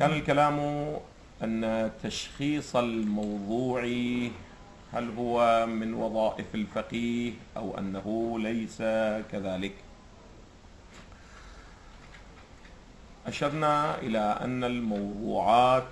كان الكلام أن تشخيص الموضوع هل هو من وظائف الفقيه أو أنه ليس كذلك. أشرنا إلى أن الموضوعات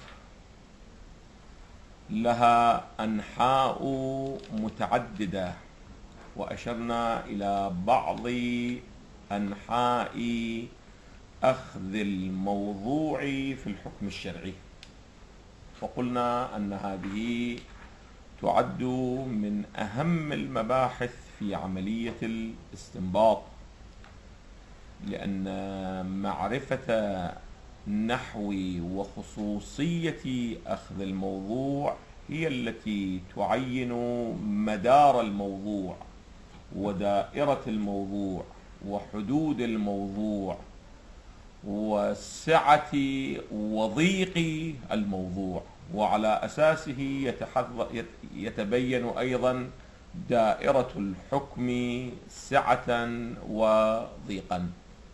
لها أنحاء متعددة، وأشرنا إلى بعض أنحاء أخذ الموضوع في الحكم الشرعي، وقلنا أن هذه تعد من أهم المباحث في عملية الاستنباط، لأن معرفة نحو وخصوصية أخذ الموضوع هي التي تعين مدار الموضوع ودائرة الموضوع وحدود الموضوع وسعة وضيق الموضوع، وعلى أساسه يتبين أيضا دائرة الحكم سعة وضيقا.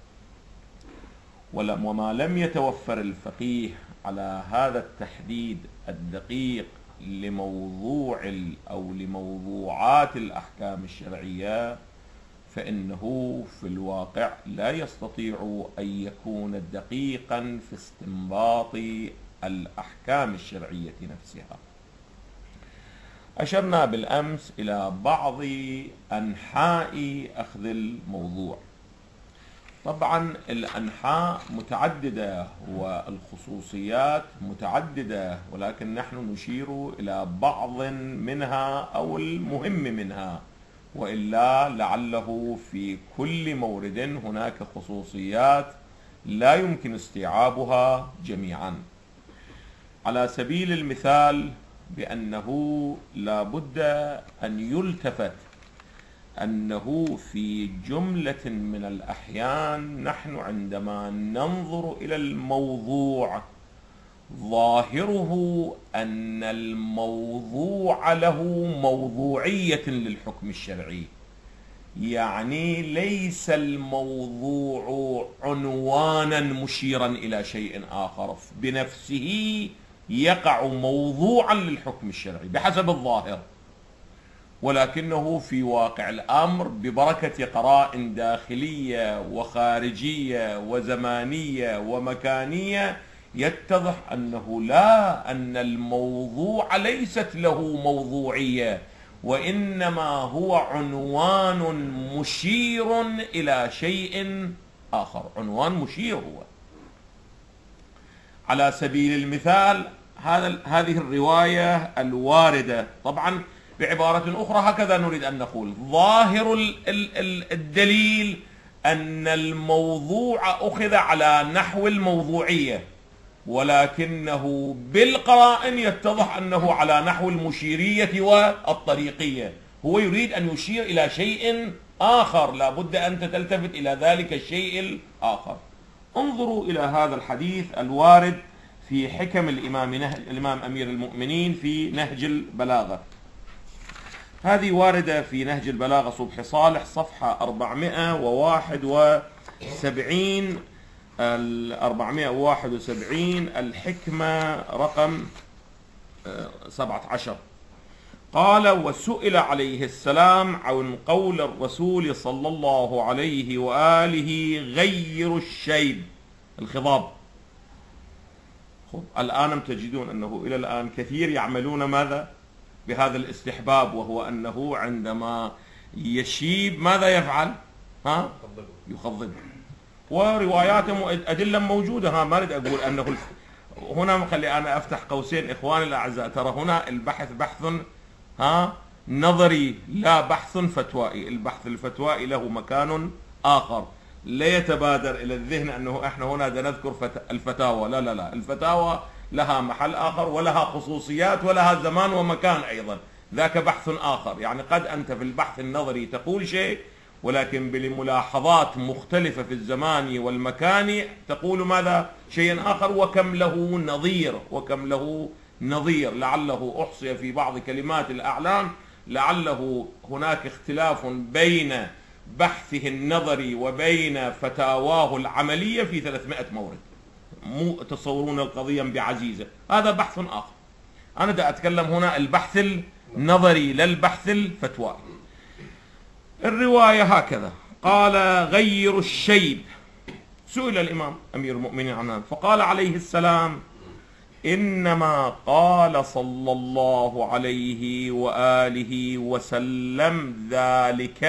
وما لم يتوفر الفقيه على هذا التحديد الدقيق لموضوع أو لموضوعات الأحكام الشرعية، فإنه في الواقع لا يستطيع أن يكون دقيقا في استنباط الأحكام الشرعية نفسها. أشرنا بالأمس إلى بعض أنحاء أخذ الموضوع. طبعا الأنحاء متعددة والخصوصيات متعددة، ولكن نحن نشير إلى بعض منها أو المهم منها، وإلا لعله في كل مورد هناك خصوصيات لا يمكن استيعابها جميعا. على سبيل المثال بأنه لا بد أن يلتفت أنه في جملة من الأحيان نحن عندما ننظر إلى الموضوع ظاهره أن الموضوع له موضوعية للحكم الشرعي، يعني ليس الموضوع عنوانا مشيرا إلى شيء آخر بنفسه يقع موضوعا للحكم الشرعي بحسب الظاهر، ولكنه في واقع الأمر ببركة قرائن داخلية وخارجية وزمانية ومكانية يتضح أنه لا، أن الموضوع ليست له موضوعية، وإنما هو عنوان مشير إلى شيء آخر، عنوان مشير هو. على سبيل المثال هذه الرواية الواردة، طبعا بعبارة أخرى هكذا نريد أن نقول ظاهر الدليل أن الموضوع أخذ على نحو الموضوعية، ولكنه بالقرائن يتضح أنه على نحو المشيرية والطريقية، هو يريد أن يشير إلى شيء آخر، لا بد أن تلتفت إلى ذلك الشيء الآخر. انظروا إلى هذا الحديث الوارد في حكم الإمام أمير المؤمنين في نهج البلاغة. هذه واردة في نهج البلاغة صبح صالح صفحة 471 الحكمة رقم 17. قال: وسئل عليه السلام عن قول الرسول صلى الله عليه وآله غير الشيب، الخضاب. الآن تجدون أنه إلى الآن كثير يعملون ماذا؟ بهذا الاستحباب، وهو أنه عندما يشيب ماذا يفعل؟ يخضب. ورواياتهم أدلة موجودة، ما أريد أقول أنه هنا، خلي أنا أفتح قوسين إخواني الأعزاء، ترى هنا البحث بحث نظري لا بحث فتوائي، البحث الفتوائي له مكان آخر، لا يتبادر إلى الذهن أنه إحنا هنا نذكر الفتاوى، لا لا لا، الفتاوى لها محل آخر ولها خصوصيات ولها زمان ومكان أيضا، ذاك بحث آخر. يعني قد أنت في البحث النظري تقول شيء، ولكن بملاحظات مختلفة في الزمان والمكان تقول ماذا؟ شيء آخر، وكم له نظير، لعله أحصي في بعض كلمات الأعلام، لعله هناك اختلاف بين بحثه النظري وبين فتاواه العملية في 300 مورد، مو تصورون القضية بعزيزة، هذا بحث آخر. أنا دا أتكلم هنا البحث النظري لا البحث الفتوى. الرواية هكذا قال: غير الشيب. سئل الإمام أمير المؤمنين عنه فقال عليه السلام: إنما قال صلى الله عليه وآله وسلم ذلك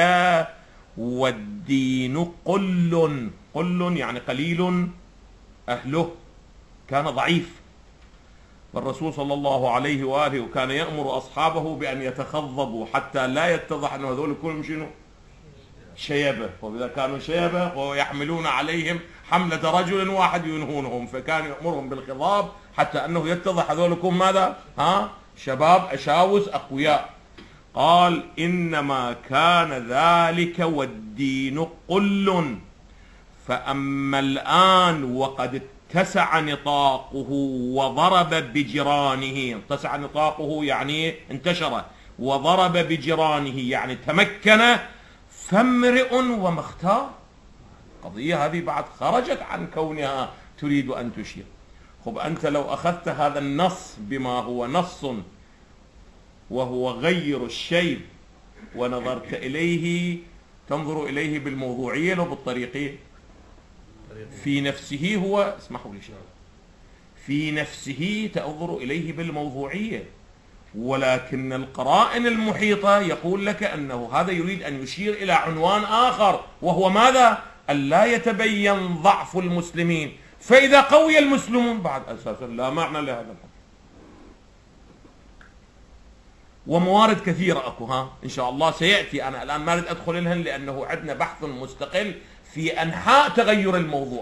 والدين قل. قل يعني قليل أهله، كان ضعيف. فالرسول صلى الله عليه وآله وكان يأمر أصحابه بأن يتخضبوا حتى لا يتضح أن هذول كلهم شنو؟ شيبة. وإذا كانوا شيبة ويحملون عليهم حملة رجل واحد ينهونهم، فكان يأمرهم بالخضاب حتى أنه يتضح هذولكم ماذا؟ شباب أشاوس أقوياء. قال: إنما كان ذلك والدين قل. فأما الآن وقد اتسع نطاقه وضرب بجرانه. اتسع نطاقه يعني انتشر، وضرب بجرانه يعني تمكن. فامرئ وما اختار. القضية هذه بعد خرجت عن كونها تريد أن تشير. خب أنت لو أخذت هذا النص بما هو نص وهو غير الشيء ونظرت إليه، تنظر إليه بالموضوعية لو بالطريقية؟ في نفسه هو، اسمحوا لي شيء، في نفسه تنظر إليه بالموضوعية، ولكن القرائن المحيطة يقول لك أنه هذا يريد أن يشير إلى عنوان آخر، وهو ماذا؟ أن لا يتبين ضعف المسلمين، فإذا قوي المسلمون بعد أساسا لا معنى لهذا الحكم. وموارد كثيرة أكو إن شاء الله سيأتي. أنا الآن ما أريد أدخل لهن لأنه عندنا بحث مستقل في أنحاء تغير الموضوع.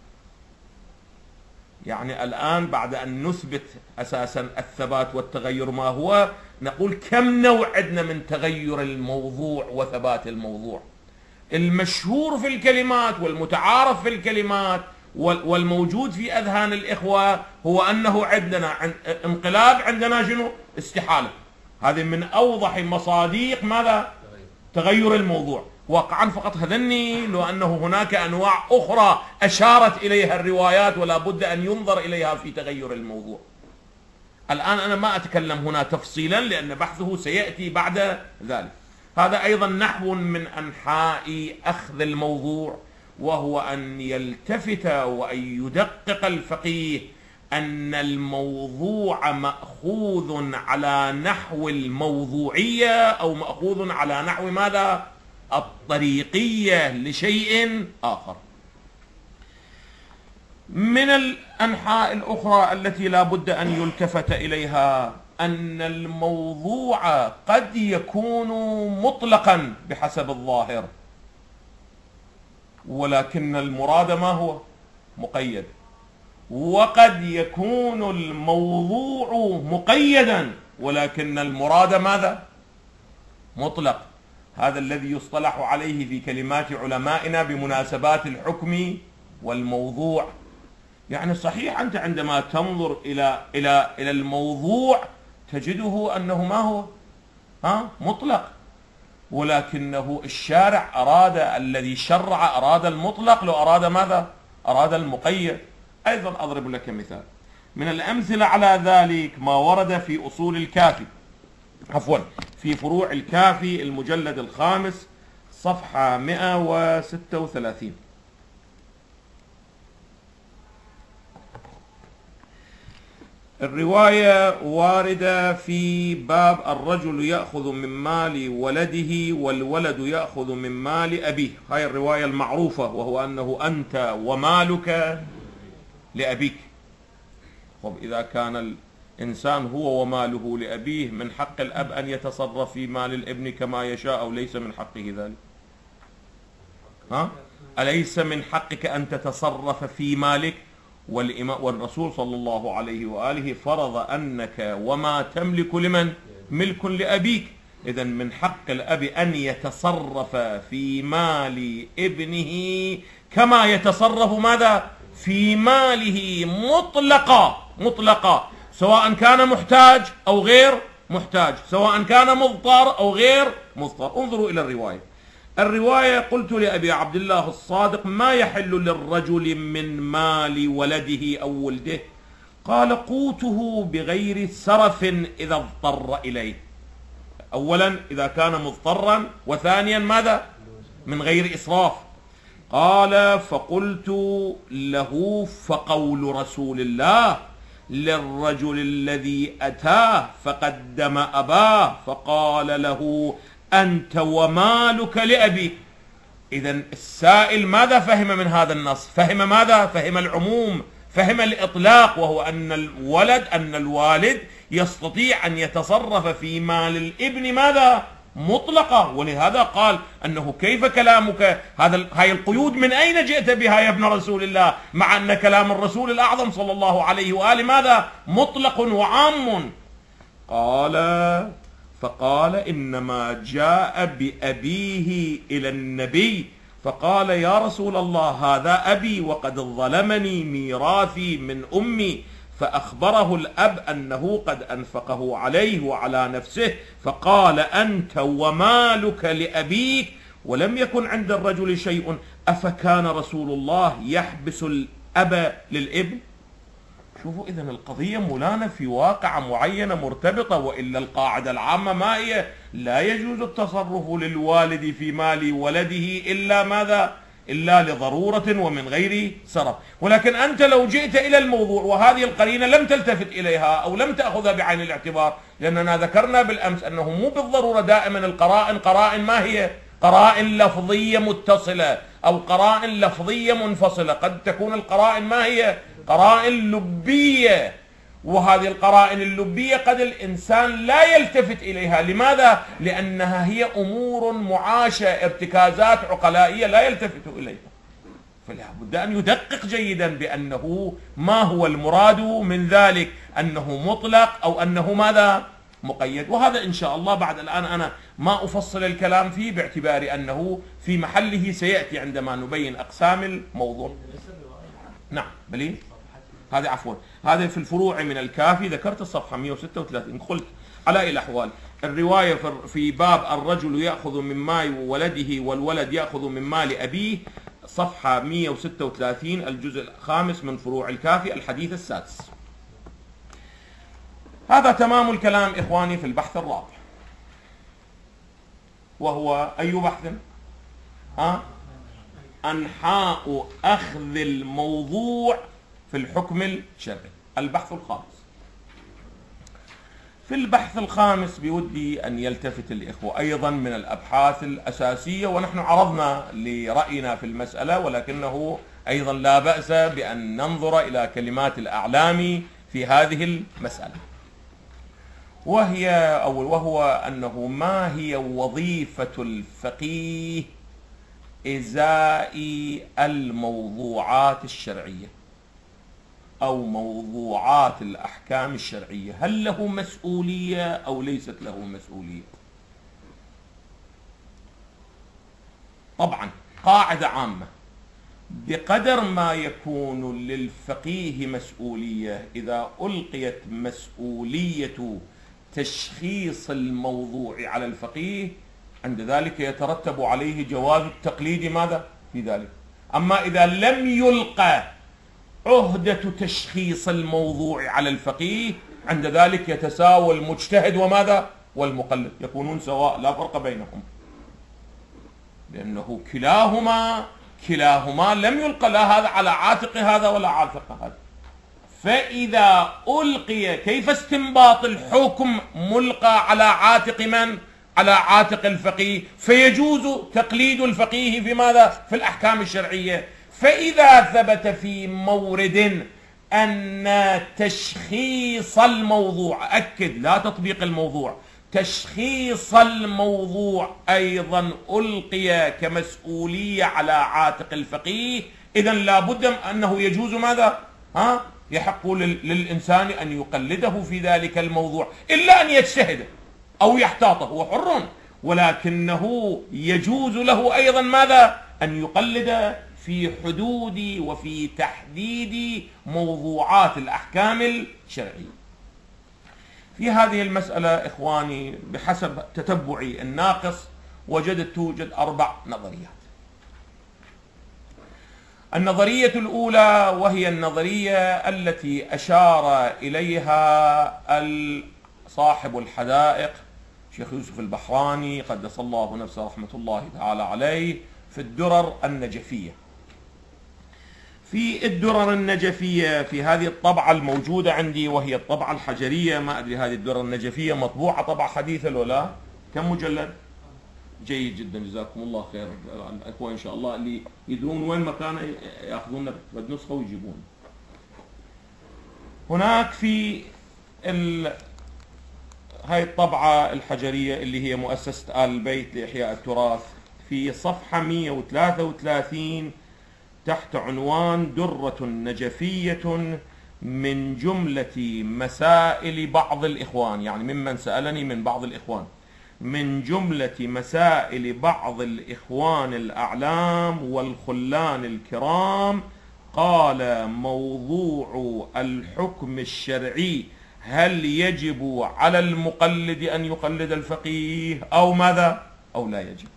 يعني الآن بعد أن نثبت أساسا الثبات والتغير ما هو، نقول كم نوع عندنا من تغير الموضوع وثبات الموضوع. المشهور في الكلمات والمتعارف في الكلمات والموجود في أذهان الإخوة هو أنه عندنا انقلاب، عندنا شنو؟ استحالة. هذه من أوضح مصادق ماذا؟ تغير الموضوع. واقعا فقط هذني، لو أنه هناك أنواع أخرى أشارت إليها الروايات ولا بد أن ينظر إليها في تغير الموضوع. الآن أنا ما أتكلم هنا تفصيلا لأن بحثه سيأتي بعد ذلك. هذا أيضا نحو من أنحاء أخذ الموضوع، وهو أن يلتفت وأن يدقق الفقيه أن الموضوع مأخوذ على نحو الموضوعية أو مأخوذ على نحو ماذا؟ الطريقية لشيء آخر. من الأنحاء الأخرى التي لا بد أن يلتفت إليها أن الموضوع قد يكون مطلقا بحسب الظاهر، ولكن المراد ما هو؟ مقيد. وقد يكون الموضوع مقيدا ولكن المراد ماذا؟ مطلق. هذا الذي يصطلح عليه في كلمات علمائنا بمناسبات الحكم والموضوع. يعني صحيح أنت عندما تنظر إلى الموضوع تجده أنه ما هو؟ مطلق، ولكنه الشارع أراد، الذي شرع أراد المطلق، لو أراد ماذا؟ أراد المقيد. أيضا أضرب لك مثال من الأمثلة على ذلك ما ورد في أصول الكافي، عفوا في فروع الكافي المجلد الخامس صفحة 136. الرواية واردة في باب الرجل يأخذ من مال ولده والولد يأخذ من مال أبيه. هاي الرواية المعروفة، وهو أنه أنت ومالك لأبيك. طب إذا كان الإنسان هو وماله لأبيه، من حق الأب أن يتصرف في مال الابن كما يشاء أو ليس من حقه ذلك؟ أليس من حقك أن تتصرف في مالك؟ والرسول صلى الله عليه وآله فرض أنك وما تملك لمن؟ ملك لأبيك. إذن من حق الأب أن يتصرف في مال ابنه كما يتصرف ماذا؟ في ماله مطلقا، سواء كان محتاج أو غير محتاج، سواء كان مضطر أو غير مضطر. انظروا إلى الرواية. الرواية: قلت لأبي عبد الله الصادق: ما يحل للرجل من مال ولده أو ولده؟ قال: قوته بغير سرف إذا اضطر إليه. أولا إذا كان مضطرا، وثانيا ماذا؟ من غير إسراف. قال: فقلت له: فقول رسول الله للرجل الذي أتاه فقدم أباه فقال له: أنت ومالك لأبيك. إذن السائل ماذا فهم من هذا النص؟ فهم ماذا؟ فهم العموم، فهم الإطلاق، وهو أن الوالد يستطيع أن يتصرف في مال الابن ماذا؟ مطلقة. ولهذا قال أنه: كيف كلامك هاي القيود من أين جئت بها يا ابن رسول الله؟ مع أن كلام الرسول الأعظم صلى الله عليه وآله ماذا؟ مطلق وعام. فقال: إنما جاء بأبيه إلى النبي فقال: يا رسول الله، هذا أبي وقد ظلمني ميراثي من أمي. فأخبره الأب أنه قد أنفقه عليه وعلى نفسه، فقال: أنت ومالك لأبيك. ولم يكن عند الرجل شيء، أفكان رسول الله يحبس الأب للابن؟ شوفوا، إذن القضية مولانا في واقعة معينة مرتبطة، وإلا القاعدة العامة ما هي؟ لا يجوز التصرف للوالد في مال ولده إلا ماذا؟ إلا لضرورة ومن غير سرف. ولكن أنت لو جئت إلى الموضوع وهذه القرينة لم تلتفت إليها أو لم تأخذها بعين الاعتبار، لأننا ذكرنا بالأمس أنه مو بالضرورة دائما قرائن ما هي؟ قرائن لفظية متصلة أو قرائن لفظية منفصلة. قد تكون القرائن ما هي؟ قرائن لبية، وهذه القرائن اللبية قد الإنسان لا يلتفت إليها. لماذا؟ لأنها هي أمور معاشة، ارتكازات عقلائية لا يلتفت إليها. فلا بد أن يدقق جيدا بأنه ما هو المراد من ذلك، أنه مطلق أو أنه ماذا؟ مقيد. وهذا إن شاء الله بعد الآن أنا ما أفصل الكلام فيه باعتبار أنه في محله سيأتي عندما نبين أقسام الموضوع. نعم بلي هذه عفوا هذه في الفروع من الكافي، ذكرت الصفحة 136. قلت على أي الأحوال الرواية في باب الرجل يأخذ من مال ولده والولد يأخذ من مال أبيه، صفحة 136 الجزء الخامس من فروع الكافي الحديث السادس. هذا تمام الكلام إخواني في البحث الرابع، وهو أي بحث؟ أنحاء أخذ الموضوع في الحكم الشرعي، البحث الخامس. في البحث الخامس بودي أن يلتفت الإخوة أيضا من الأبحاث الأساسية، ونحن عرضنا لرأينا في المسألة، ولكنه أيضا لا بأس بأن ننظر إلى كلمات الأعلام في هذه المسألة، وهو أنه ما هي وظيفة الفقيه إزاء الموضوعات الشرعية أو موضوعات الأحكام الشرعية؟ هل له مسؤولية أو ليست له مسؤولية؟ طبعا قاعدة عامة، بقدر ما يكون للفقيه مسؤولية، إذا ألقيت مسؤولية تشخيص الموضوع على الفقيه عند ذلك يترتب عليه جواز التقليد ماذا في ذلك. أما إذا لم يلقى عهدة تشخيص الموضوع على الفقيه، عند ذلك يتساوى المجتهد وماذا والمقلد، يكونون سواء لا فرق بينهم، لأنه كلاهما لم يلقى لا هذا على عاتق هذا ولا عاتق هذا. فإذا ألقي، كيف استنباط الحكم ملقى على عاتق من؟ على عاتق الفقيه، فيجوز تقليد الفقيه في ماذا؟ في الأحكام الشرعية. فإذا ثبت في مورد أن تشخيص الموضوع، أكد لا تطبيق الموضوع، تشخيص الموضوع أيضا ألقي كمسؤولية على عاتق الفقيه، إذن لا بد أنه يجوز ماذا؟ يحق للإنسان أن يقلده في ذلك الموضوع، إلا أن يجتهد أو يحتاطه، هو حر، ولكنه يجوز له أيضا ماذا؟ أن يقلد في حدود وفي تحديد موضوعات الأحكام الشرعية. في هذه المسألة إخواني بحسب تتبعي الناقص وجدت توجد 4 نظريات. النظرية الأولى وهي النظرية التي أشار إليها صاحب الحدائق شيخ يوسف البحراني قدس الله نفسه رحمة الله تعالى عليه في الدرر النجفية. في الدرر النجفية في هذه الطبعة الموجودة عندي وهي الطبعة الحجرية، ما أدري هذه الدرر النجفية مطبوعة طبعة حديثة ولا لا؟ كم مجلد؟ جيد جدا، جزاكم الله خير. الأخوة إن شاء الله اللي يدرون وين مكانه يأخذون نسخة ويجيبون. هناك في هاي الطبعة الحجرية اللي هي مؤسسة آل البيت لإحياء التراث في صفحة 133 تحت عنوان درة نجفية من جملة مسائل بعض الإخوان، يعني ممن سألني من بعض الإخوان، من جملة مسائل بعض الإخوان الأعلام والخلان الكرام. قال: موضوع الحكم الشرعي، هل يجب على المقلد أن يقلد الفقيه أو ماذا؟ أو لا يجب.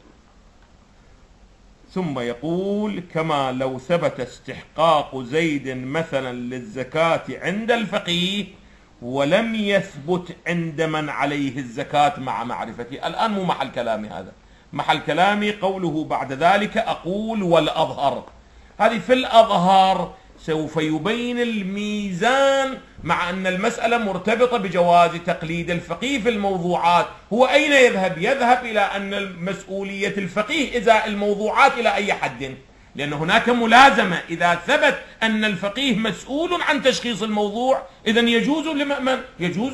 ثم يقول: كما لو ثبت استحقاق زيد مثلا للزكاة عند الفقيه ولم يثبت عند من عليه الزكاة مع معرفته. الآن مو محل كلامي هذا، محل كلامي قوله بعد ذلك أقول والأظهر. هذه في الأظهر سوف يبين الميزان، مع أن المسألة مرتبطة بجواز تقليد الفقيه في الموضوعات. هو أين يذهب؟ يذهب إلى أن مسؤولية الفقيه إزاء الموضوعات إلى أي حد؟ لأن هناك ملازمة، إذا ثبت أن الفقيه مسؤول عن تشخيص الموضوع إذن يجوز لمن؟ يجوز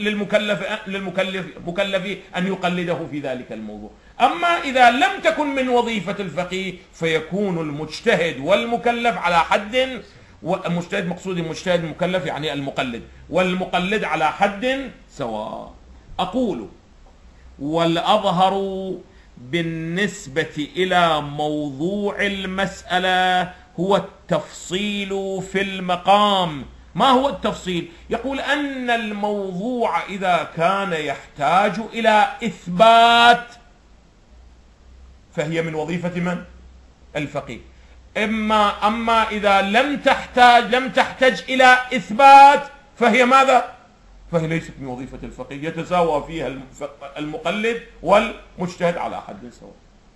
للمكلف أن يقلده في ذلك الموضوع. أما إذا لم تكن من وظيفة الفقيه فيكون المجتهد والمكلف على حد، والمجتهد مقصود المجتهد المكلف يعني المقلد، والمقلد على حد سواء. أقول: والأظهر بالنسبة إلى موضوع المسألة هو التفصيل في المقام. ما هو التفصيل؟ يقول أن الموضوع إذا كان يحتاج إلى إثبات فهي من وظيفة من؟ الفقيه. أما إذا لم تحتاج إلى إثبات فهي ماذا؟ فهي ليست من وظيفة الفقيه، يتساوى فيها المقلد والمجتهد على حد سواء.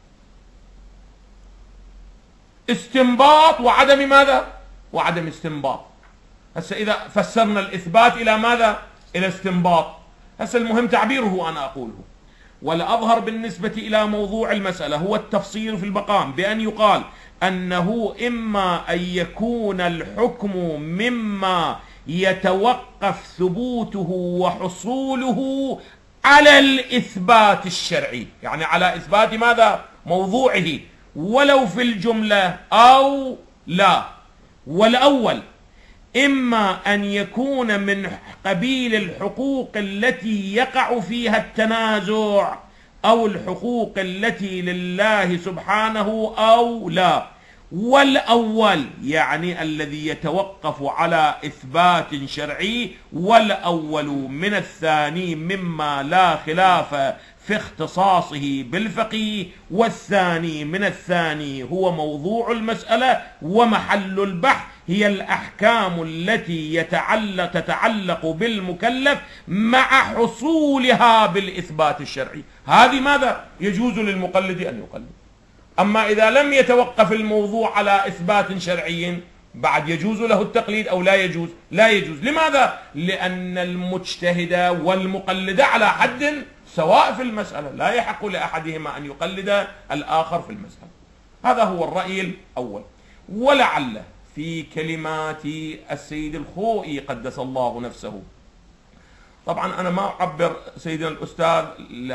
استنباط وعدم ماذا؟ وعدم استنباط. هسه إذا فسرنا الإثبات إلى ماذا؟ إلى استنباط. هسه المهم تعبيره أنا أقوله. والأظهر بالنسبة إلى موضوع المسألة هو التفصيل في المقام، بأن يقال أنه إما أن يكون الحكم مما يتوقف ثبوته وحصوله على الإثبات الشرعي، يعني على إثبات ماذا؟ موضوعه، ولو في الجملة أو لا. والأول إما أن يكون من قبيل الحقوق التي يقع فيها التنازع أو الحقوق التي لله سبحانه أو لا. والأول يعني الذي يتوقف على إثبات شرعي، والأول من الثاني مما لا خلاف في اختصاصه بالفقيه، والثاني من الثاني هو موضوع المسألة ومحل البحث هي الأحكام التي تتعلق بالمكلف مع حصولها بالإثبات الشرعي. هذه ماذا؟ يجوز للمقلد أن يقلد. أما إذا لم يتوقف الموضوع على إثبات شرعي بعد يجوز له التقليد أو لا يجوز؟ لا يجوز. لماذا؟ لأن المجتهد والمقلد على حد سواء في المسألة، لا يحق لأحدهما أن يقلد الآخر في المسألة. هذا هو الرأي الأول. ولعل في كلمات السيد الخوئي قدس الله نفسه، طبعا أنا ما أعبر سيدنا الأستاذ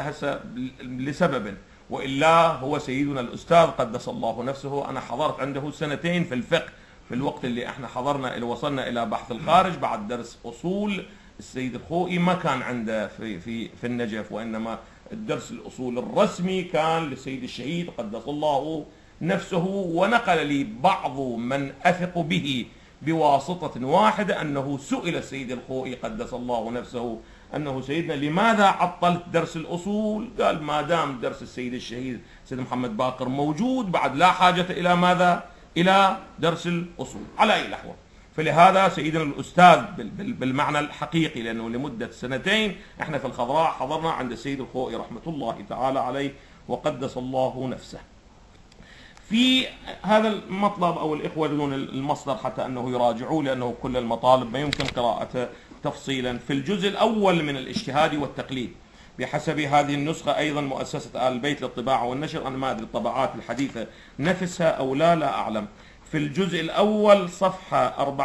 لسبب، وإلا هو سيدنا الأستاذ قدس الله نفسه. أنا حضرت عنده 2 في الفقه في الوقت اللي احنا وصلنا إلى بحث الخارج بعد درس أصول. السيد الخوئي ما كان عنده في النجف، وإنما الدرس الأصول الرسمي كان للسيد الشهيد قدس الله نفسه. ونقل لي بعض من أثق به بواسطة واحدة أنه سئل السيد الخوئي قدس الله نفسه أنه سيدنا لماذا عطلت درس الأصول؟ قال ما دام درس السيد الشهيد سيد محمد باقر موجود بعد لا حاجة إلى ماذا؟ إلى درس الأصول. على أي الأحوال، فلهذا سيدنا الأستاذ بالمعنى الحقيقي، لأنه لمدة سنتين احنا في الخضراء حضرنا عند السيد الخوئي رحمة الله تعالى عليه وقدس الله نفسه. في هذا المطلب أو الإخوة دون المصدر حتى أنه يراجعوا، لأنه كل المطالب ما يمكن قراءته تفصيلا. في الجزء الأول من الاجتهاد والتقليد بحسب هذه النسخة أيضا مؤسسة آل البيت للطباعة والنشر، أنا ما أدري الطبعات الحديثة نفسها أو لا أعلم. في الجزء الأول صفحة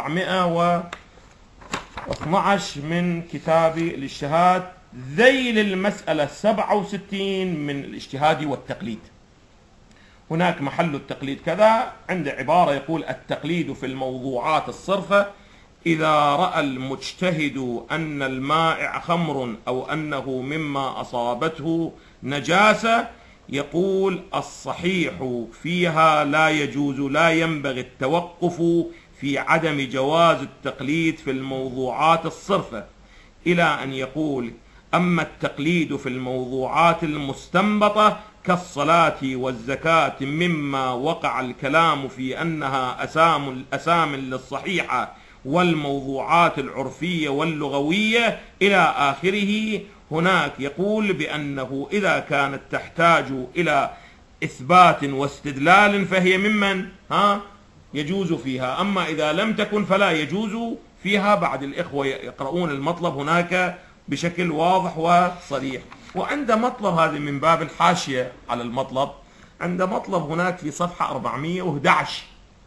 412 من كتاب الاجتهاد ذيل المسألة 67 من الاجتهاد والتقليد. هناك محل التقليد كذا عند عبارة يقول: التقليد في الموضوعات الصرفة إذا رأى المجتهد أن المائع خمر أو أنه مما أصابته نجاسة، يقول الصحيح فيها لا يجوز، لا ينبغي التوقف في عدم جواز التقليد في الموضوعات الصرفة، إلى أن يقول: أما التقليد في الموضوعات المستنبطة كالصلاة والزكاة مما وقع الكلام في أنها أسام للصحيحة والموضوعات العرفية واللغوية إلى آخره، هناك يقول بأنه إذا كانت تحتاج إلى إثبات واستدلال فهي ممن يجوز فيها، أما إذا لم تكن فلا يجوز فيها. بعد الإخوة يقرؤون المطلب هناك بشكل واضح وصريح. وعند مطلب، هذه من باب الحاشية على المطلب، عند مطلب هناك في صفحة 411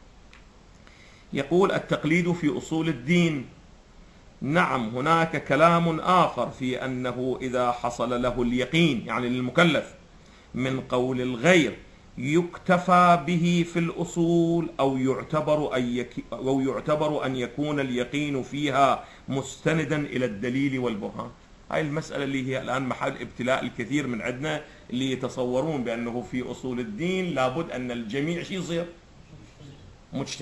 يقول: التقليد في أصول الدين. نعم، هناك كلام آخر في أنه إذا حصل له اليقين، يعني للمكلف، من قول الغير يكتفى به في الأصول، أو يعتبر أن يكون اليقين فيها مستندا إلى الدليل والبرهان. هاي المسألة اللي هي الآن محل ابتلاء الكثير من عندنا، اللي يتصورون بأنه في أصول الدين لابد أن الجميع شيء يصير مجتهد.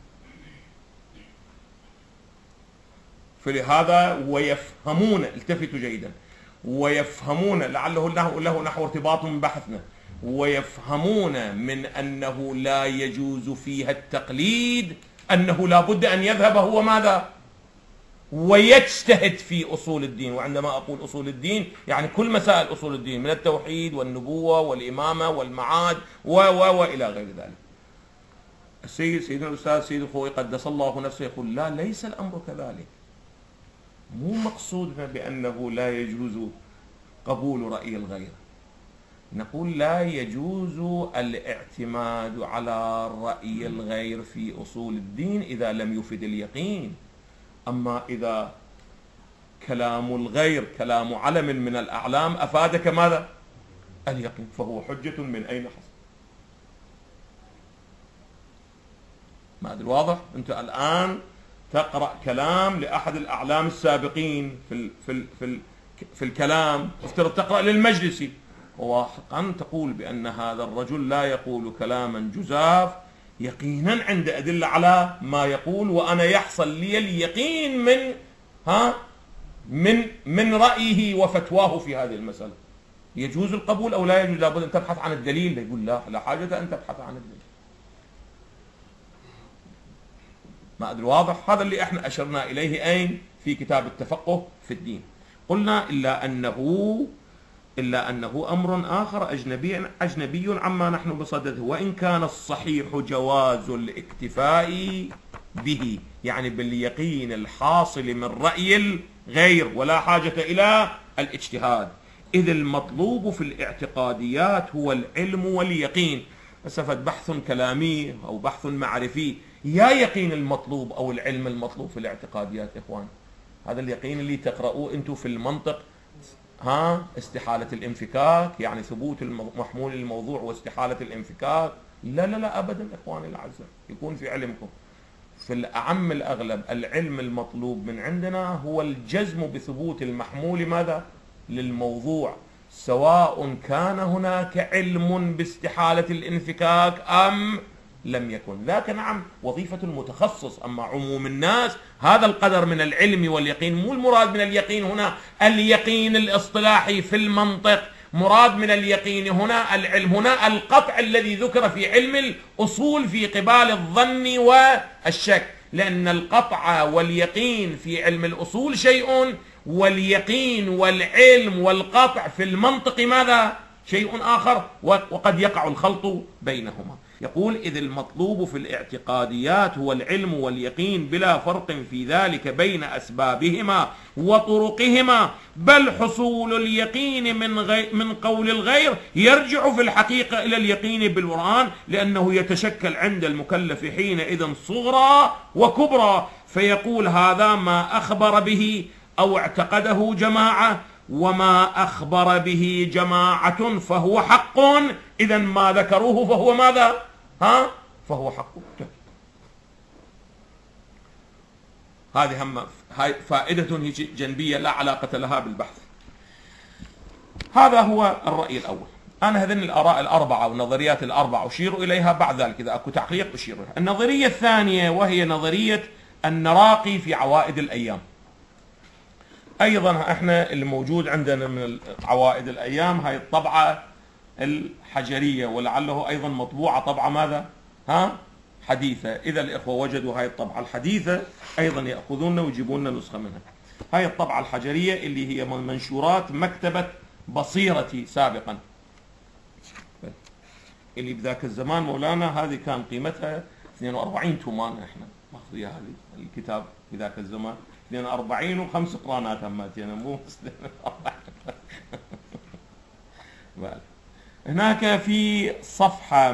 فلهذا ويفهمون، التفتوا جيدا، ويفهمون لعله له نحو ارتباط من بحثنا، ويفهمون من أنه لا يجوز فيها التقليد أنه لا بد أن يذهب هو ماذا؟ ويجتهد في أصول الدين. وعندما أقول أصول الدين يعني كل مسائل أصول الدين، من التوحيد والنبوة والإمامة والمعاد وإلى غير ذلك. سيدنا الأستاذ سيد الخوئي قدس الله نفسه يقول: لا، ليس الأمر كذلك. مو مقصودنا بأنه لا يجوز قبول رأي الغير، نقول لا يجوز الاعتماد على رأي الغير في أصول الدين إذا لم يفد اليقين. أما إذا كلام الغير كلام علم من الأعلام أفادك ماذا؟ اليقين، فهو حجة من أين حصل؟ ما أدري واضح؟ أنت الآن تقرأ كلام لأحد الأعلام السابقين في الكلام، افترض تقرأ للمجلسي، وواحقا تقول بأن هذا الرجل لا يقول كلاما جزاف يقينا عند أدلة على ما يقول، وأنا يحصل لي اليقين من رأيه وفتواه في هذه المسألة. يجوز القبول أو لا يجوز؟ لابد أن تبحث عن الدليل. يقول لا حاجة أن تبحث عن الدليل. ما أدري واضح؟ هذا اللي احنا أشرنا إليه أين؟ في كتاب التفقه في الدين. قلنا إلا أنه أمر آخر أجنبي عما نحن بصدده، وإن كان الصحيح جواز الاكتفاء به، يعني باليقين الحاصل من رأي الغير، ولا حاجة إلى الاجتهاد، إذ المطلوب في الاعتقاديات هو العلم واليقين. فسفد بحث كلامي أو بحث معرفي، يا يقين المطلوب أو العلم المطلوب في الاعتقاديات إخوان؟ هذا اليقين اللي تقرؤوه أنتم في المنطق، استحالة الانفكاك، يعني ثبوت محمول الموضوع واستحالة الانفكاك. لا أبدا إخواني الأعزاء، يكون في علمكم. في الأعم الأغلب العلم المطلوب من عندنا هو الجزم بثبوت المحمول ماذا؟ للموضوع، سواء كان هناك علم باستحالة الانفكاك أم لم يكن. ذاك نعم وظيفة المتخصص، أما عموم الناس هذا القدر من العلم واليقين. مو المراد من اليقين هنا اليقين الاصطلاحي في المنطق، مراد من اليقين هنا العلم، هنا القطع الذي ذكر في علم الأصول في قبال الظن والشك، لأن القطع واليقين في علم الأصول شيء، واليقين والعلم والقطع في المنطق ماذا؟ شيء آخر، وقد يقع الخلط بينهما. يقول: إذ المطلوب في الاعتقاديات هو العلم واليقين بلا فرق في ذلك بين أسبابهما وطرقهما، بل حصول اليقين من قول الغير يرجع في الحقيقة إلى اليقين بالقرآن، لأنه يتشكل عند المكلف حينئذ صغرى وكبرى، فيقول: هذا ما أخبر به أو اعتقده جماعة، وما أخبر به جماعة فهو حق، إذا ما ذكروه فهو ماذا؟ فهو حق. هذه فائدة جنبية لا علاقة لها بالبحث. هذا هو الرأي الأول. أنا هذين الآراء الأربعة والنظريات الأربعة أشير إليها، بعد ذلك إذا أكو تعقيق أشير إليها. النظرية الثانية وهي نظرية النراقي في عوائد الأيام. أيضا احنا اللي موجود عندنا من عوائد الأيام هاي الطبعة الحجرية، ولعله أيضا مطبوعة طبعة ماذا؟ حديثة. إذا الإخوة وجدوا هاي الطبعة الحديثة أيضا يأخذون ويجيبون نسخة منها. هاي الطبعة الحجرية اللي هي من منشورات مكتبة بصيرتي سابقا، اللي بذاك الزمان مولانا هذه كان قيمتها 42 تومان. احنا ماخذيها هذه الكتاب بذاك الزمان 42 و5 قرانات هماتين، مو 42. هناك في صفحة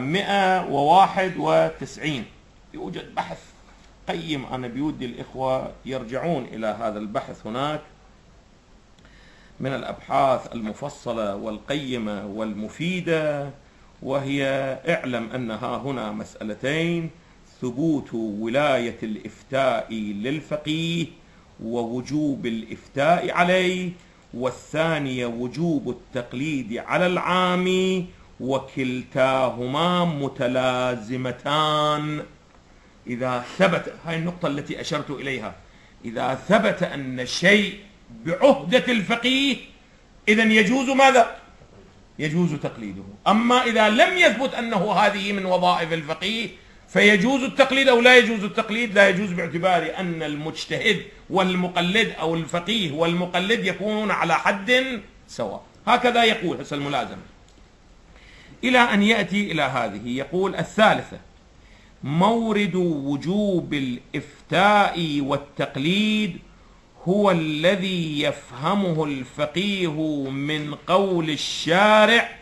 191 يوجد بحث قيم، أنا بودي الإخوة يرجعون إلى هذا البحث. هناك من الأبحاث المفصلة والقيمة والمفيدة، وهي: اعلم أنها هنا مسألتين: ثبوت ولاية الإفتاء للفقيه ووجوب الإفتاء عليه، والثانية وجوب التقليد على العام، وكلتاهما متلازمتان. إذا ثبت، هاي النقطة التي أشرت إليها، إذا ثبت أن شيء بعهدة الفقيه إذا يجوز ماذا؟ يجوز تقليده. أما إذا لم يثبت أنه هذه من وظائف الفقيه فيجوز التقليد أو لا يجوز التقليد؟ لا يجوز، باعتبار أن المجتهد والمقلد أو الفقيه والمقلد يكونون على حد سواء. هكذا يقول هسه الملازمة، إلى أن يأتي إلى هذه. يقول: الثالثة: مورد وجوب الإفتاء والتقليد هو الذي يفهمه الفقيه من قول الشارع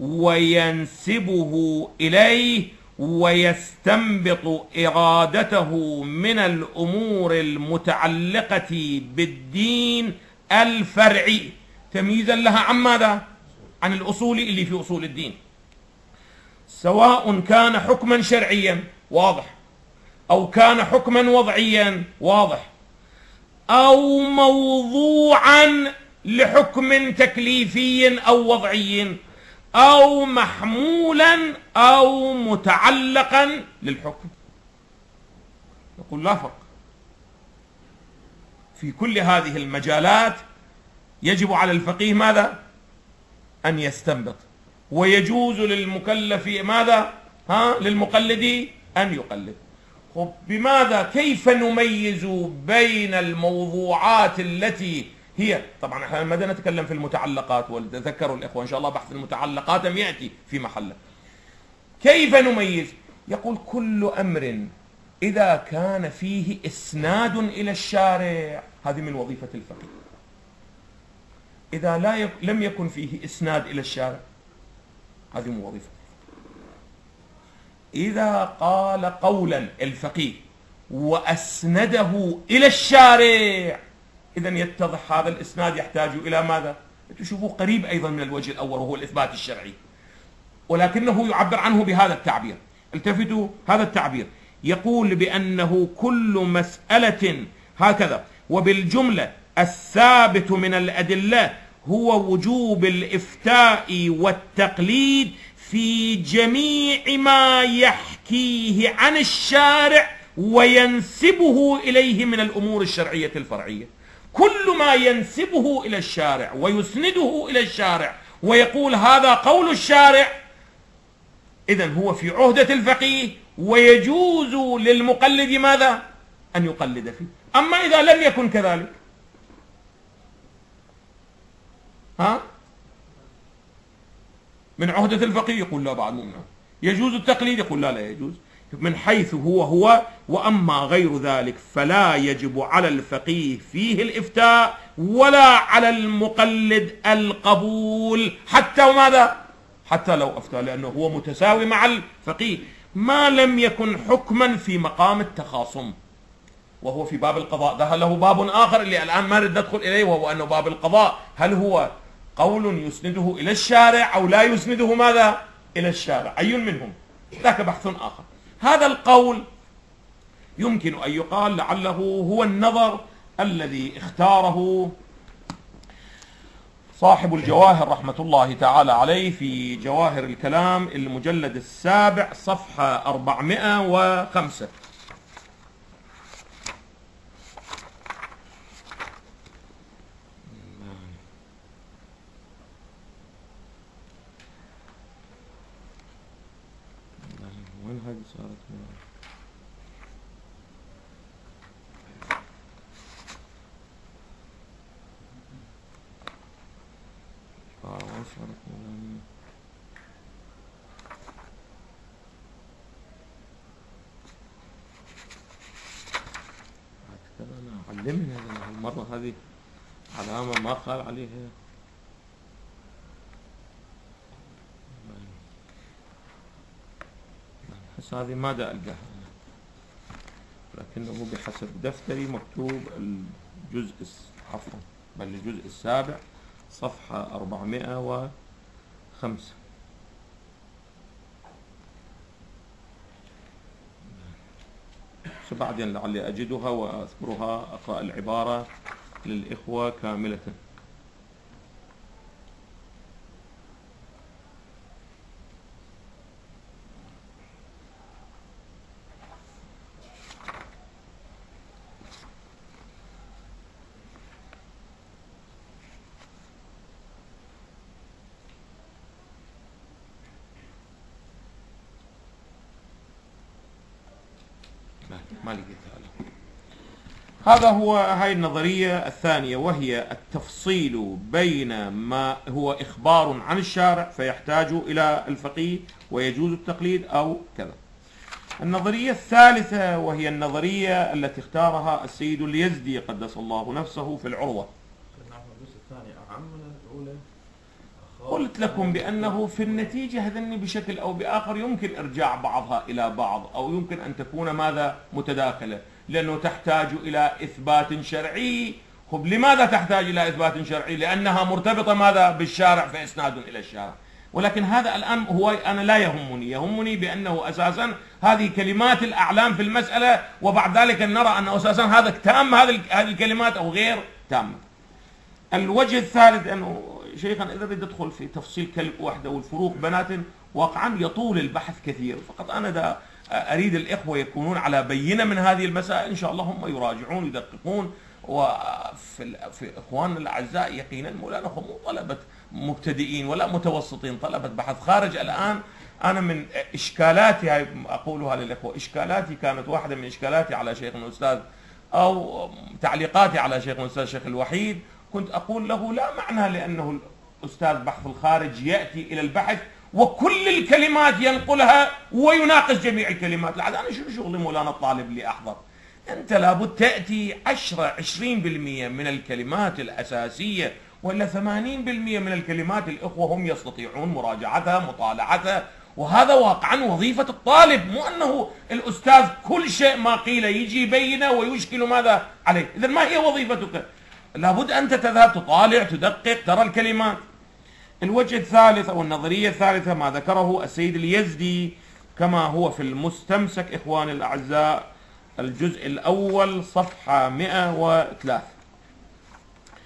وينسبه إليه ويستنبط إرادته من الأمور المتعلقة بالدين الفرعي، تمييزا لها عن ماذا؟ عن الأصول اللي في أصول الدين، سواء كان حكما شرعيا واضح، أو كان حكما وضعيا واضح، أو موضوعا لحكم تكليفي أو وضعي، أو محمولا أو متعلقا للحكم. نقول لا فرق في كل هذه المجالات. يجب على الفقيه ماذا؟ أن يستنبط، ويجوز للمكلف ماذا؟ للمقلد أن يقلد. خب بماذا؟ كيف نميز بين الموضوعات التي هي، طبعا احنا لما نتكلم في المتعلقات، وتذكروا الإخوة إن شاء الله بحث المتعلقات يأتي في محله. كيف نميز؟ يقول: كل أمر إذا كان فيه إسناد إلى الشارع، هذه من وظيفة الفقيه. إذا لم يكن فيه إسناد إلى الشارع، هذه من وظيفة. إذا قال قولا الفقيه وأسنده إلى الشارع، إذا يتضح هذا الإسناد يحتاج إلى ماذا؟ تشوفوا قريب أيضا من الوجه الأول وهو الإثبات الشرعي، ولكنه يعبر عنه بهذا التعبير. التفتوا هذا التعبير، يقول بأنه كل مسألة هكذا وبالجملة الثابت من الأدلة هو وجوب الإفتاء والتقليد في جميع ما يحكيه عن الشارع وينسبه إليه من الأمور الشرعية الفرعية. كل ما ينسبه إلى الشارع ويسنده إلى الشارع ويقول هذا قول الشارع، إذن هو في عهدة الفقيه، ويجوز للمقلد ماذا؟ أن يقلد فيه. أما إذا لم يكن كذلك، من عهدة الفقيه يقول لا بعد ممنوع. يجوز التقليد يقول لا يجوز، من حيث هو. وأما غير ذلك فلا يجب على الفقيه فيه الإفتاء ولا على المقلد القبول حتى ماذا؟ حتى لو أفتى، لأنه هو متساوي مع الفقيه ما لم يكن حكما في مقام التخاصم، وهو في باب القضاء. ده له باب آخر اللي الآن ما نريد ندخل إليه، وهو أنه باب القضاء هل هو قول يسنده إلى الشارع أو لا يسنده ماذا؟ إلى الشارع، أي منهم؟ ذاك بحث آخر. هذا القول يمكن أن يقال لعله هو النظر الذي اختاره صاحب الجواهر رحمة الله تعالى عليه في جواهر الكلام المجلد السابع صفحة 405. وين هذه صارت؟ علمني المرة هذه علامة ما قال عليها. بس هذه ماذا ألقاها، لكنه بحسب دفتري مكتوب الجزء عفوا بل الجزء السابع صفحة 405. بعدين لعلي أجدها وأذكرها، أقرأ العبارة للإخوة كاملة. ما لقيتها. هذا هو هاي النظرية الثانية، وهي التفصيل بين ما هو إخبار عن الشارع فيحتاج إلى الفقيه ويجوز التقليد أو كذا. النظرية الثالثة وهي النظرية التي اختارها السيد اليزدي قدس الله نفسه في العروة. قلت لكم بأنه في النتيجة هذني بشكل أو بآخر يمكن إرجاع بعضها إلى بعض، أو يمكن أن تكون ماذا متداخلة، لأنه تحتاج إلى إثبات شرعي. خب لماذا تحتاج إلى إثبات شرعي؟ لأنها مرتبطة ماذا بالشارع فإسناد إلى الشارع. ولكن هذا الآن هو أنا لا يهمني بأنه أساسا هذه كلمات الأعلام في المسألة، وبعد ذلك نرى أنه أساسا هذا تام هذه الكلمات أو غير تامة. الوجه الثالث أنه شيخا إذا بدي أدخل في تفصيل كلمة واحدة والفروق بنات واقعا يطول البحث كثير، فقط أنا دا أريد الإخوة يكونون على بينة من هذه المسائل، إن شاء الله هم يراجعون يدققون. وفي إخواننا الأعزاء يقينا مولانا هم مو طلبة مبتدئين ولا متوسطين، طلبة بحث خارج. الآن أنا من إشكالاتي هاي أقولها للإخوة، إشكالاتي كانت واحدة من إشكالاتي على شيخنا الأستاذ أو تعليقاتي على شيخنا الأستاذ شيخ الوحيد، كنت أقول له لا معنى لأنه الأستاذ بحث الخارج يأتي إلى البحث وكل الكلمات ينقلها ويناقش جميع الكلمات. لعد أنا شو شغلي مولانا الطالب اللي أحضر؟ أنت لابد تأتي 10-20% من الكلمات الأساسية، ولا 80% من الكلمات الإخوة هم يستطيعون مراجعتها مطالعتها، وهذا واقعا وظيفة الطالب، مو أنه الأستاذ كل شيء ما قيل يجي يبينه ويشكل ماذا عليه. إذن ما هي وظيفتك؟ لابد أنت تذهب تطالع تدقق ترى الكلمات. الوجه الثالث أو النظرية الثالثة ما ذكره السيد اليزدي كما هو في المستمسك إخواني الأعزاء الجزء الأول صفحة 103.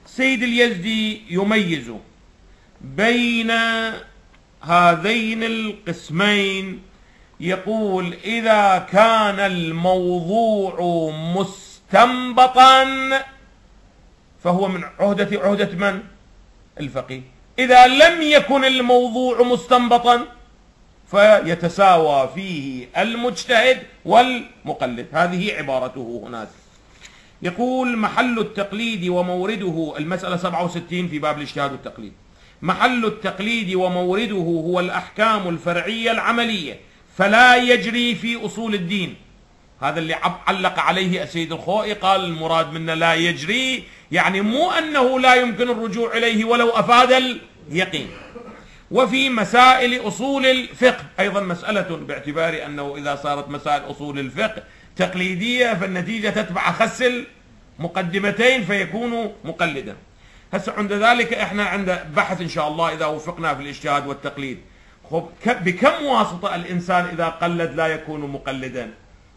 السيد اليزدي يميز بين هذين القسمين، يقول إذا كان الموضوع مستنبطا فهو من عهدة من؟ الفقيه. إذا لم يكن الموضوع مستنبطا فيتساوى فيه المجتهد والمقلد. هذه عبارته هناك. يقول محل التقليد ومورده، المسألة 67 في باب الاجتهاد والتقليد. محل التقليد ومورده هو الأحكام الفرعية العملية، فلا يجري في أصول الدين. هذا اللي علق عليه السيد الخوئي، قال المراد منه لا يجري، يعني مو أنه لا يمكن الرجوع إليه ولو أفاد اليقين. وفي مسائل أصول الفقه أيضا مسألة، باعتبار أنه إذا صارت مسائل أصول الفقه تقليدية فالنتيجة تتبع أخس المقدمتين فيكون مقلدا. هسه عند ذلك احنا عند بحث إن شاء الله إذا وفقنا في الاجتهاد والتقليد. خب بكم واسطة الإنسان إذا قلد لا يكون مقلدا؟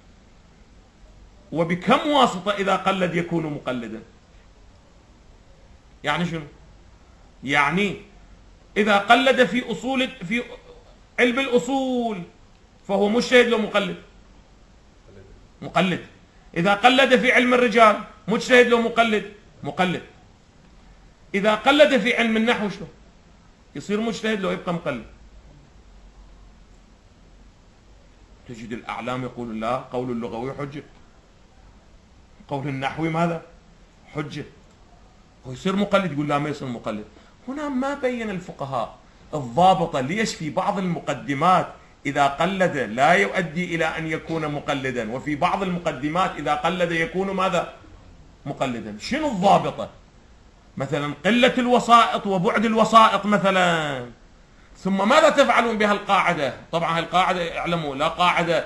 وبكم واسطة إذا قلد يكون مقلدا؟ يعني شنو؟ يعني إذا قلد في علم الأصول فهو مجتهد لو مقلد؟ مقلد. إذا قلد في علم الرجال مجتهد لو مقلد؟ مقلد. إذا قلد في علم النحو شو؟ يصير مجتهد لو يبقى مقلد. تجد الأعلام يقول لا، قول اللغوي حجة، قول النحوي ماذا؟ حجة. ويصير مقلد، يقول لا ما يصير مقلد. هنا ما بين الفقهاء الضابطة ليش في بعض المقدمات إذا قلد لا يؤدي إلى أن يكون مقلدا، وفي بعض المقدمات إذا قلد يكون ماذا؟ مقلدا. شنو الضابطة؟ مثلا قلة الوسائط وبعد الوسائط مثلا. ثم ماذا تفعلون بها القاعدة؟ طبعا القاعدة اعلموا لا قاعدة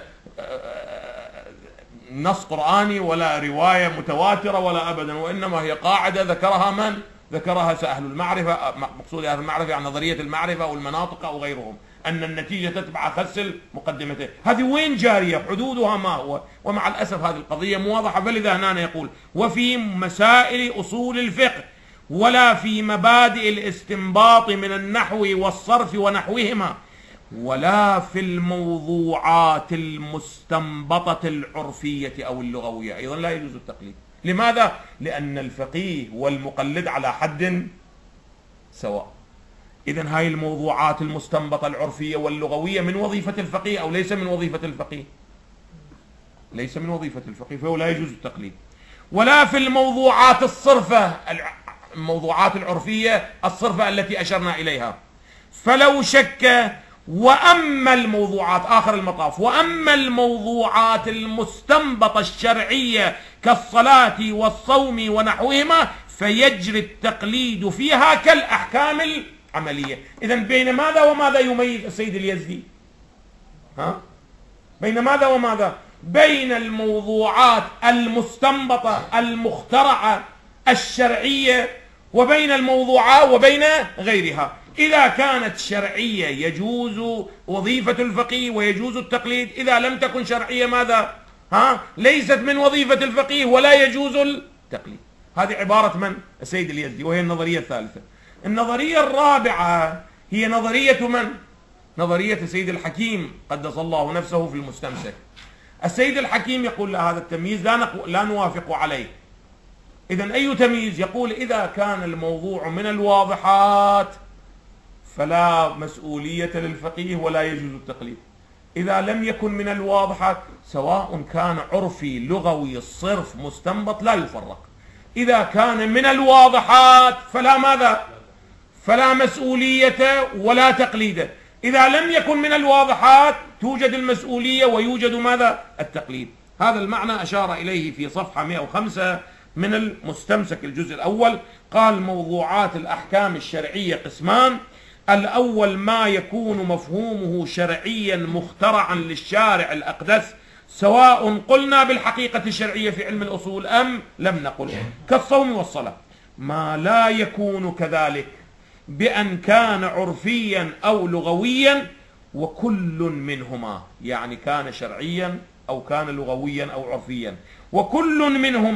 نص قرآني ولا رواية متواترة ولا أبدا، وإنما هي قاعدة ذكرها من؟ ذكرها أهل المعرفة. مقصود أهل المعرفة عن نظرية المعرفة والمناطق أو غيرهم، أن النتيجة تتبع أخس المقدمتين. هذه وين جارية؟ حدودها ما هو؟ ومع الأسف هذه القضية مو واضحة. فلذا هنا يقول وفي مسائل أصول الفقه ولا في مبادئ الاستنباط من النحو والصرف ونحوهما ولا في الموضوعات المستنبطة العرفية أو اللغوية أيضا لا يجوز التقليد. لماذا؟ لأن الفقيه والمقلد على حد سواء. إذن هاي الموضوعات المستنبطة العرفية واللغوية من وظيفة الفقيه أو ليس من وظيفة الفقيه؟ ليس من وظيفة الفقيه، فهو لا يجوز التقليد. ولا في الموضوعات الصرفة، الموضوعات العرفية الصرفة التي أشرنا إليها. فلو شك وأما الموضوعات، آخر المطاف، وأما الموضوعات المستنبطة الشرعية كالصلاة والصوم ونحوهما فيجري التقليد فيها كالأحكام العملية. إذن بين ماذا وماذا يميز السيد اليزدي؟ بين ماذا وماذا؟ بين الموضوعات المستنبطة المخترعة الشرعية وبين الموضوعات وبين غيرها. إذا كانت شرعية يجوز وظيفة الفقيه ويجوز التقليد، إذا لم تكن شرعية ماذا؟ ليست من وظيفة الفقيه ولا يجوز التقليد. هذه عبارة من؟ السيد اليزدي، وهي النظرية الثالثة. النظرية الرابعة هي نظرية من؟ نظرية السيد الحكيم قدس الله نفسه في المستمسك. السيد الحكيم يقول هذا التمييز لا نوافق عليه. إذن أي تمييز؟ يقول إذا كان الموضوع من الواضحات فلا مسؤولية للفقيه ولا يجوز التقليد. إذا لم يكن من الواضحات سواء كان عرفي لغوي صرف مستنبط لا يفرق. إذا كان من الواضحات فلا ماذا؟ فلا مسؤولية ولا تقليد. إذا لم يكن من الواضحات توجد المسؤولية ويوجد ماذا؟ التقليد. هذا المعنى أشار إليه في صفحة 105 من المستمسك الجزء الأول. قال موضوعات الأحكام الشرعية قسمان: الأول ما يكون مفهومه شرعيا مخترعا للشارع الأقدس، سواء قلنا بالحقيقة الشرعية في علم الأصول أم لم نقل، كالصوم والصلاة. ما لا يكون كذلك بأن كان عرفيا أو لغويا، وكل منهما، يعني كان شرعيا أو كان لغويا أو عرفيا، وكل منهما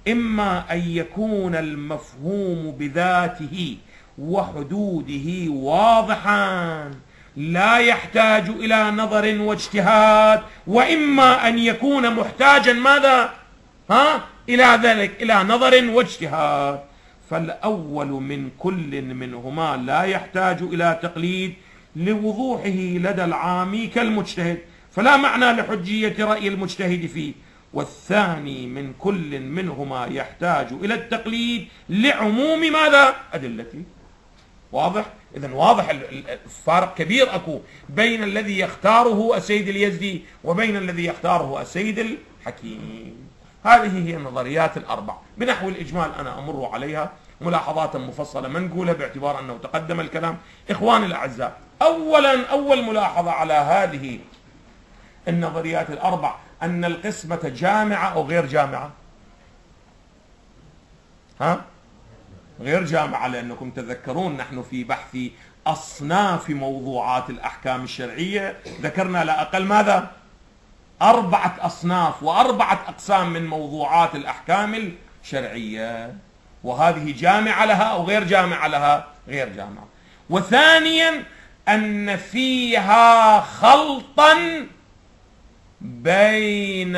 إما أن يكون المفهوم بذاته وحدوده واضحا لا يحتاج إلى نظر واجتهاد، وإما أن يكون محتاجا ماذا؟ إلى ذلك، إلى نظر واجتهاد. فالأول من كل منهما لا يحتاج إلى تقليد لوضوحه لدى العامي كالمجتهد، فلا معنى لحجية رأي المجتهد فيه. والثاني من كل منهما يحتاج إلى التقليد لعموم ماذا؟ أدلته. واضح؟ إذن واضح الفارق كبير أكو بين الذي يختاره السيد اليزدي وبين الذي يختاره السيد الحكيم. هذه هي النظريات الأربع بنحو الإجمال، أنا أمر عليها ملاحظات مفصلة منقولة باعتبار أنه تقدم الكلام. إخواني الأعزاء، أول ملاحظة على هذه النظريات الأربع أن القسمة جامعة أو غير جامعة؟ غير جامعة، لأنكم تذكرون نحن في بحث أصناف موضوعات الأحكام الشرعية ذكرنا لا أقل ماذا؟ 4 أصناف و4 أقسام من موضوعات الأحكام الشرعية، وهذه جامعة لها أو غير جامعة لها؟ غير جامعة. وثانيا أن فيها خلطا بين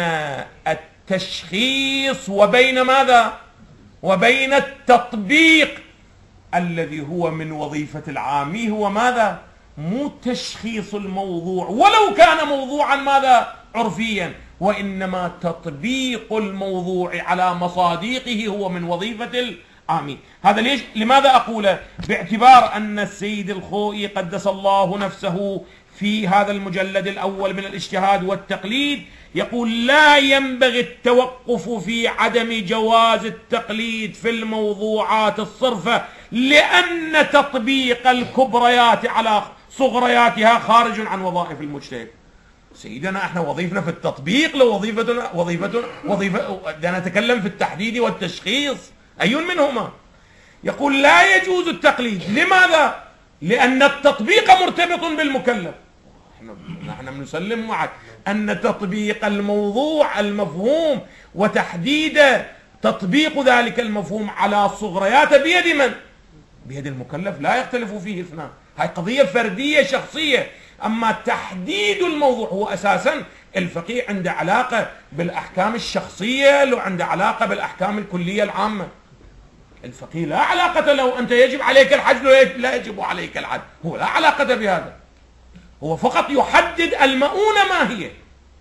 التشخيص وبين ماذا؟ وبين التطبيق، الذي هو من وظيفة العامي هو ماذا؟ مو تشخيص الموضوع ولو كان موضوعا ماذا؟ عرفيا، وإنما تطبيق الموضوع على مصادقه هو من وظيفة العامي. هذا ليش؟ لماذا أقوله؟ باعتبار أن السيد الخوئي قدس الله نفسه في هذا المجلد الأول من الاجتهاد والتقليد يقول لا ينبغي التوقف في عدم جواز التقليد في الموضوعات الصرفة، لأن تطبيق الكبريات على صغرياتها خارج عن وظائف المجتهد. سيدنا احنا وظيفتنا في التطبيق، لو وظيفة أنا أتكلم في التحديد والتشخيص، أي منهما؟ يقول لا يجوز التقليد. لماذا؟ لأن التطبيق مرتبط بالمكلف. نحن بنسلم معك أن تطبيق الموضوع المفهوم وتحديد تطبيق ذلك المفهوم على صغريات بيد من؟ بيد المكلف، لا يختلف فيه اثنان. هاي قضية فردية شخصية. أما تحديد الموضوع هو أساسا الفقيه عنده علاقة بالأحكام الشخصية، لو عنده علاقة بالأحكام الكلية العامة. الفقيه لا علاقة له أنت يجب عليك الحج لا يجب عليك الحج، هو لا علاقة بهذا. هو فقط يحدد المؤونة ما هي،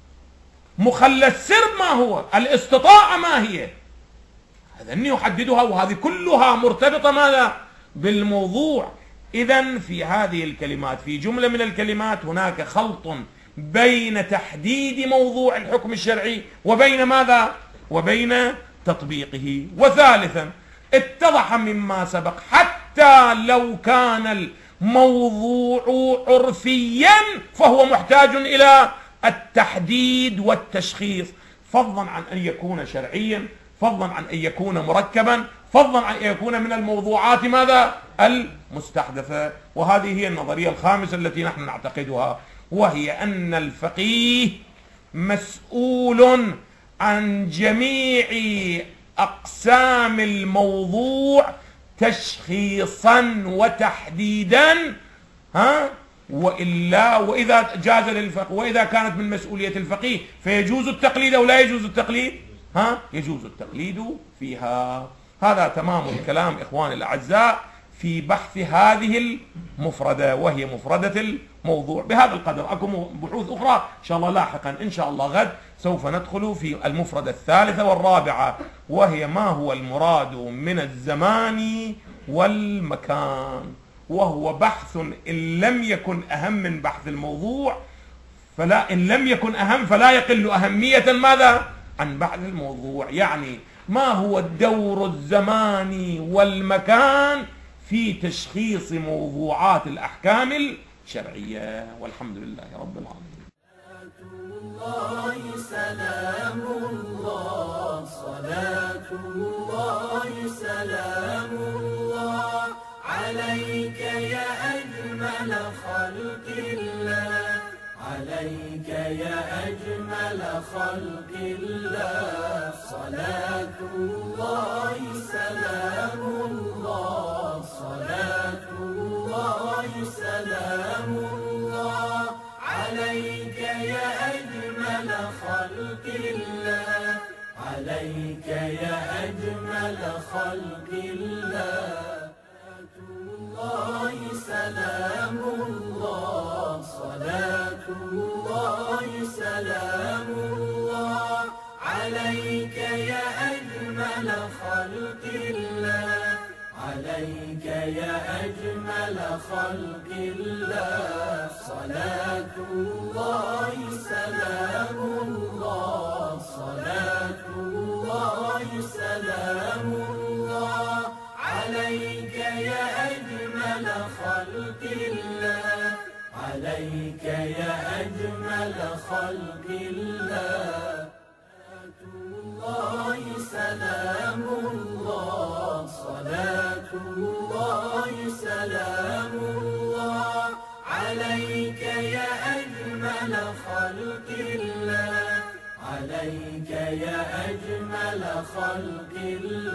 مخلى السر ما هو، الاستطاعة ما هي، هذا يحددها، وهذه كلها مرتبطة ماذا؟ بالموضوع. إذن في هذه الكلمات، في جملة من الكلمات هناك خلط بين تحديد موضوع الحكم الشرعي وبين ماذا؟ وبين تطبيقه. وثالثا اتضح مما سبق حتى لو كان الموضوع عرفيا فهو محتاج إلى التحديد والتشخيص، فضلا عن أن يكون شرعيا، فضلا عن أن يكون مركبا، فضلا عن أن يكون من الموضوعات ماذا؟ المستحدثة. وهذه هي النظرية الخامسة التي نحن نعتقدها، وهي أن الفقيه مسؤول عن جميع أقسام الموضوع تشخيصا وتحديدا، وإذا جاز للفقيه، وإذا كانت من مسؤولية الفقيه فيجوز التقليد أو لا يجوز التقليد؟ يجوز التقليد فيها. هذا تمام الكلام إخواني الأعزاء في بحث هذه المفردة، وهي مفردة الموضوع. بهذا القدر. أكو بحوث أخرى إن شاء الله لاحقا، إن شاء الله غد سوف ندخل في المفردة الثالثة والرابعة، وهي ما هو المراد من الزمان والمكان، وهو بحث إن لم يكن أهم من بحث الموضوع، إن لم يكن أهم فلا يقل أهمية ماذا؟ عن بحث الموضوع. يعني ما هو الدور الزماني والمكان في تشخيص موضوعات الأحكام الشرعية. والحمد لله رب العالمين. الله سلام الله، صلاة الله سلام الله عليك يا أجمل خلق الله، عليك يا أجمل خلق الله. صلاة الله سلام الله، صلاة الله سلام الله عليك يا أجمل خلق الله، عليك يا أجمل خلق الله. الله سلام الله، صلاة الله سلام الله عليك يا أجمل خلق الله، عليك يا أجمل خلق الله. صلاة الله سلام الله، صلاة الله سلام الله عليك يا أجمل خلق الله، عليك يا أجمل خلق الله. الله سلام الله، صلاة الله سلام الله عليك يا أجمل خلق الله، عليك يا أجمل خلق الله.